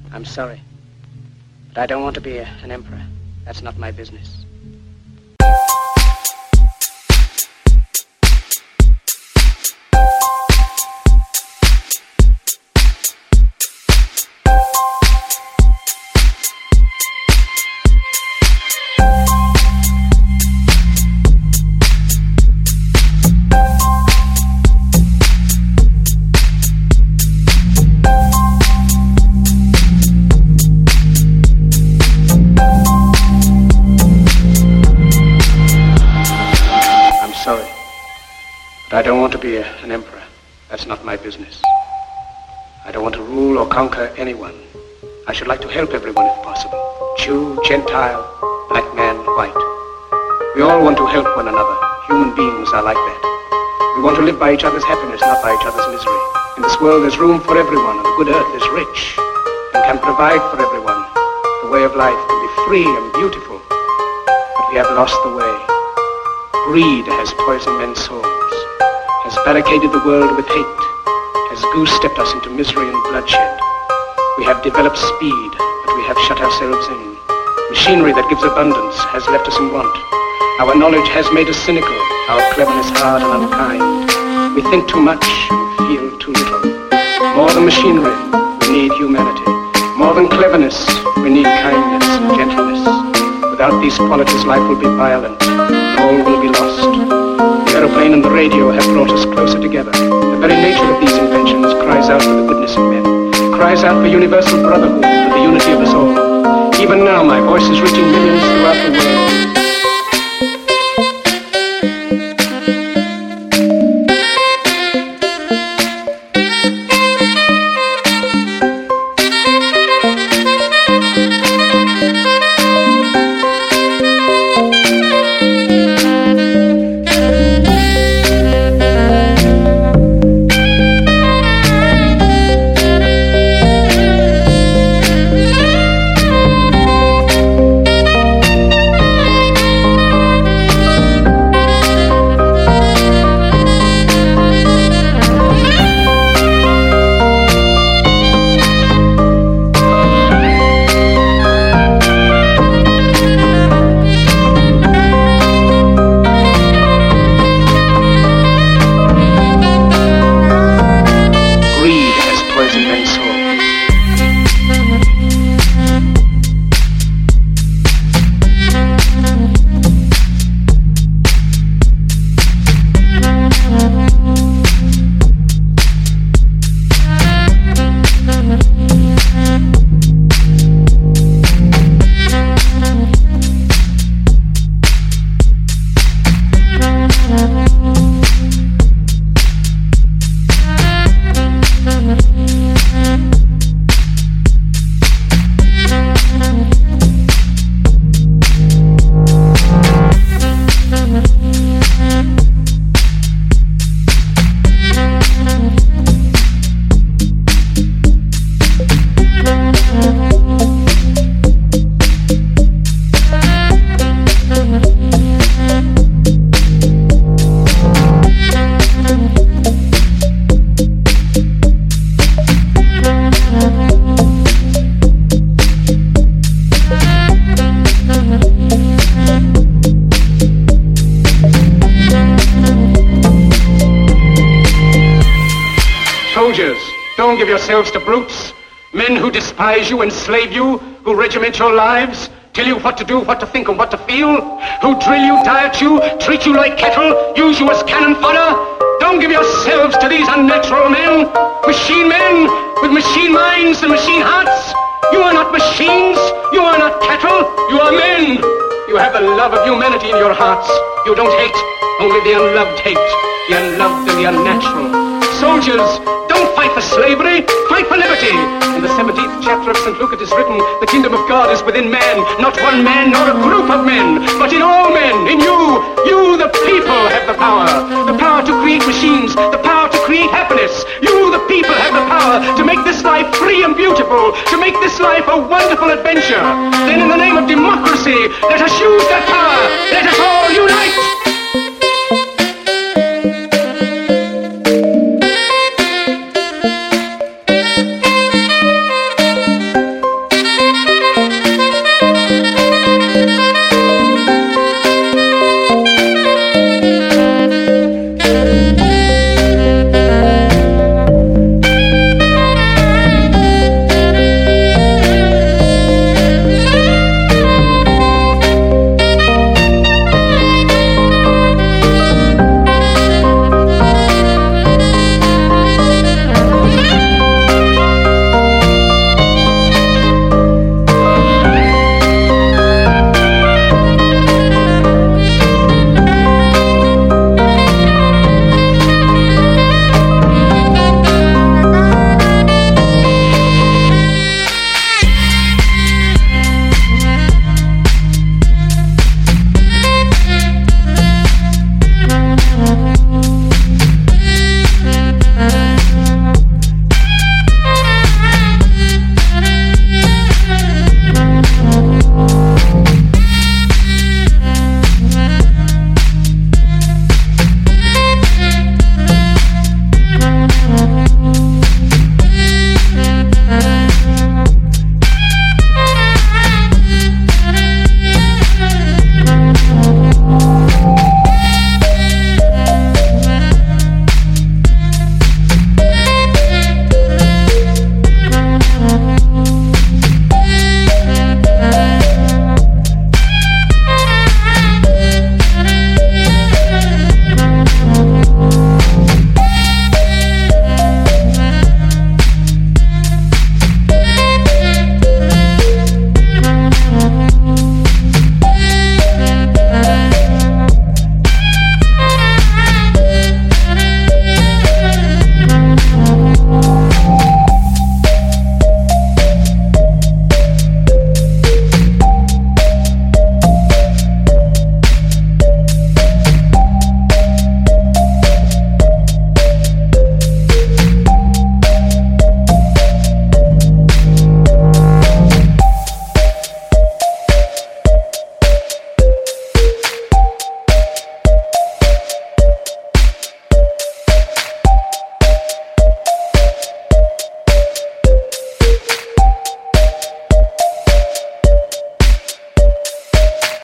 I'm sorry, but I don't want to be an emperor. That's not my business. I don't want to be an emperor. That's not my business. I don't want to rule or conquer anyone. I should like to help everyone if possible. Jew, Gentile, black man, white. We all want to help one another. Human beings are like that. We want to live by each other's happiness, not by each other's misery. In this world there's room for everyone, and the good earth is rich and can provide for everyone. The way of life can be free and beautiful, but we have lost the way. Greed has poisoned men's souls, has barricaded the world with hate, has goose-stepped us into misery and bloodshed. We have developed speed, but we have shut ourselves in. Machinery that gives abundance has left us in want. Our knowledge has made us cynical, our cleverness hard and unkind. We think too much and feel too little. More than machinery, we need humanity. More than cleverness, we need kindness and gentleness. Without these qualities, life will be violent, and all will be lost. The aeroplane and the radio have brought us closer together. The very nature of these inventions cries out for the goodness in men, cries out for universal brotherhood, for the unity of us all. Even now, my voice is reaching millions throughout the world. Don't give yourselves to brutes, men who despise you, enslave you, who regiment your lives, tell you what to do, what to think, and what to feel, who drill you, diet you, treat you like cattle, use you as cannon fodder. Don't give yourselves to these unnatural men with machine minds and machine hearts. You are not machines, you are not cattle, you are men. You have the love of humanity in your hearts. You don't hate, only the unloved hate, the unloved and the unnatural. Soldiers, don't fight for slavery, fight for liberty. In the 17th chapter of St. Luke it is written, the kingdom of God is within man, not one man nor a group of men, but in all men, in you. You, the people, have the power to create machines, the power to create happiness. You, the people, have the power to make this life free and beautiful, to make this life a wonderful adventure. Then in the name of democracy, let us use that power. Let us all unite.